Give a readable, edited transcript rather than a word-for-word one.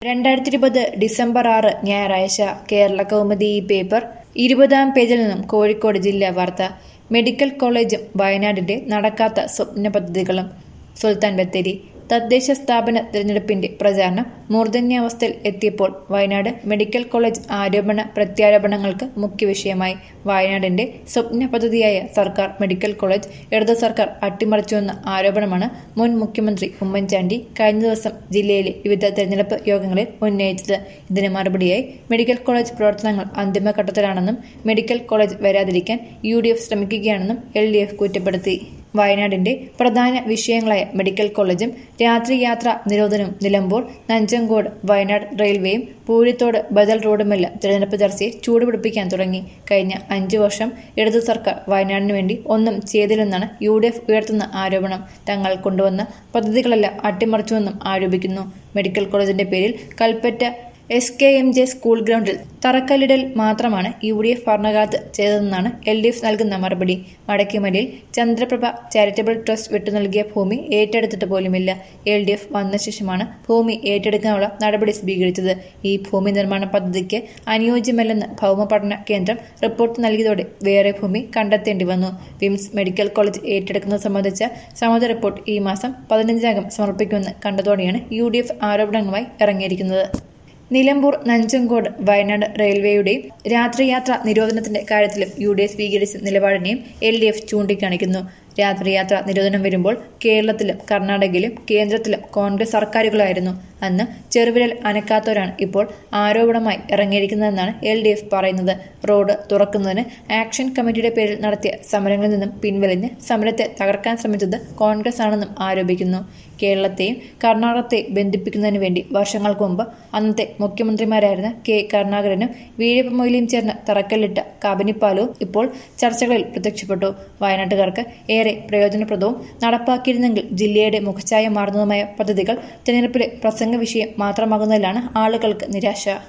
2020 December 6 ഞായറാഴ്ച കേരള കൗമുദി ഈ paper 20-ാം പേജിൽ നിന്നും കോഴിക്കോട് ജില്ലാ വാർത്ത. മെഡിക്കൽ കോളേജും വയനാടിന്റെ നടക്കാത്ത സ്വപ്ന പദ്ധതികളും. സുൽത്താൻ ബത്തേരി. തദ്ദേശ സ്ഥാപന തിരഞ്ഞെടുപ്പിന്റെ പ്രചാരണം മൂർധന്യാവസ്ഥയിൽ എത്തിയപ്പോൾ വയനാട് മെഡിക്കൽ കോളേജ് ആരോപണ പ്രത്യാരോപണങ്ങൾക്ക് മുഖ്യ വിഷയമായി. വയനാടിന്റെ സ്വപ്ന പദ്ധതിയായ സർക്കാർ മെഡിക്കൽ കോളേജ് ഇടതു സർക്കാർ അട്ടിമറിച്ചുവെന്ന ആരോപണമാണ് മുൻ മുഖ്യമന്ത്രി ഉമ്മൻചാണ്ടി കഴിഞ്ഞ ദിവസം ജില്ലയിലെ വിവിധ തെരഞ്ഞെടുപ്പ് യോഗങ്ങളിൽ ഉന്നയിച്ചത്. ഇതിന് മറുപടിയായി മെഡിക്കൽ കോളേജ് പ്രവർത്തനങ്ങൾ അന്തിമഘട്ടത്തിലാണെന്നും മെഡിക്കൽ കോളേജ് വരാതിരിക്കാൻ UDF ശ്രമിക്കുകയാണെന്നും LDF കുറ്റപ്പെടുത്തി. വയനാടിന്റെ പ്രധാന വിഷയങ്ങളായ മെഡിക്കൽ കോളേജും രാത്രി യാത്രാ നിരോധനവും നിലമ്പൂർ നഞ്ചങ്കോട് വയനാട് റെയിൽവേയും പൂഴിത്തോട് ബദൽ റോഡുമെല്ലാം തെരഞ്ഞെടുപ്പ് ചർച്ചയെ ചൂടുപിടിപ്പിക്കാൻ തുടങ്ങി. കഴിഞ്ഞ 5 വർഷം ഇടതു സർക്കാർ വയനാടിനു വേണ്ടി ഒന്നും ചെയ്തില്ലെന്നാണ് UDF ഉയർത്തുന്ന ആരോപണം. തങ്ങൾ കൊണ്ടുവന്ന പദ്ധതികളെല്ലാം അട്ടിമറിച്ചുവെന്നും ആരോപിക്കുന്നു. മെഡിക്കൽ കോളേജിന്റെ പേരിൽ കൽപ്പറ്റ SKMJ സ്കൂൾ ഗ്രൗണ്ടിൽ തറക്കല്ലിടൽ മാത്രമാണ് UDF ഭരണകാലത്ത് ചെയ്തതെന്നാണ് LDF നൽകുന്ന മറുപടി. വടക്കേമലയിൽ ചന്ദ്രപ്രഭ ചാരിറ്റബിൾ ട്രസ്റ്റ് വിട്ടു നൽകിയ ഭൂമി ഏറ്റെടുത്തിട്ട് പോലുമില്ല. LDF വന്ന ശേഷമാണ് ഭൂമി ഏറ്റെടുക്കാനുള്ള നടപടി സ്വീകരിച്ചത്. ഈ ഭൂമി നിർമ്മാണ പദ്ധതിക്ക് അനുയോജ്യമല്ലെന്ന് ഭൗമ പഠന കേന്ദ്രം റിപ്പോർട്ട് നൽകിയതോടെ വേറെ ഭൂമി കണ്ടെത്തേണ്ടി വന്നു. വിംസ് മെഡിക്കൽ കോളേജ് ഏറ്റെടുക്കുന്നത് സംബന്ധിച്ച സമഗ്ര റിപ്പോർട്ട് ഈ മാസം 15-നകം സമർപ്പിക്കുമെന്ന് കണ്ടതോടെയാണ് UDF ആരോപണങ്ങളുമായി ഇറങ്ങിയിരിക്കുന്നത്. നിലമ്പൂർ നഞ്ചങ്കോട് വയനാട് റെയിൽവേയുടെയും രാത്രിയാത്രാ നിരോധനത്തിന്റെ കാര്യത്തിലും UDF സ്വീകരിച്ച നിലപാടിനെയും LDF ചൂണ്ടിക്കാണിക്കുന്നു. രാത്രിയാത്രാ നിരോധനം വരുമ്പോൾ കേരളത്തിലും കർണാടകയിലും കേന്ദ്രത്തിലും കോൺഗ്രസ് സർക്കാരുകളായിരുന്നു. അന്ന് ചെറുവിരൽ അനക്കാത്തവരാണ് ഇപ്പോൾ ആരോപണമായി ഇറങ്ങിയിരിക്കുന്നതെന്നാണ് LDF പറയുന്നത്. റോഡ് തുറക്കുന്നതിന് ആക്ഷൻ കമ്മിറ്റിയുടെ പേരിൽ നടത്തിയ സമരങ്ങളിൽ നിന്നും പിൻവലിഞ്ഞ് സമരത്തെ തകർക്കാൻ ശ്രമിച്ചത് കോൺഗ്രസ് ആണെന്നും ആരോപിക്കുന്നു. കേരളത്തെയും കർണാടകത്തെയും ബന്ധിപ്പിക്കുന്നതിന് വേണ്ടി വർഷങ്ങൾക്ക് മുമ്പ് അന്നത്തെ മുഖ്യമന്ത്രിമാരായിരുന്ന K കരുണാകരനും വീരപ്പ മൊയ്ലിയും ചേർന്ന് തറക്കല്ലിട്ട കബനിപ്പാലവും ഇപ്പോൾ ചർച്ചകളിൽ പ്രത്യക്ഷപ്പെട്ടു. വയനാട്ടുകാർക്ക് ഏറെ പ്രയോജനപ്രദവും നടപ്പാക്കിയിരുന്നെങ്കിൽ ജില്ലയുടെ മുഖച്ഛായ മാറുന്നതുമായ പദ്ധതികൾ തെരഞ്ഞെടുപ്പിലെ പ്രസംഗ വിഷയം മാത്രമാകുന്നതിലാണ് ആളുകൾക്ക് നിരാശ.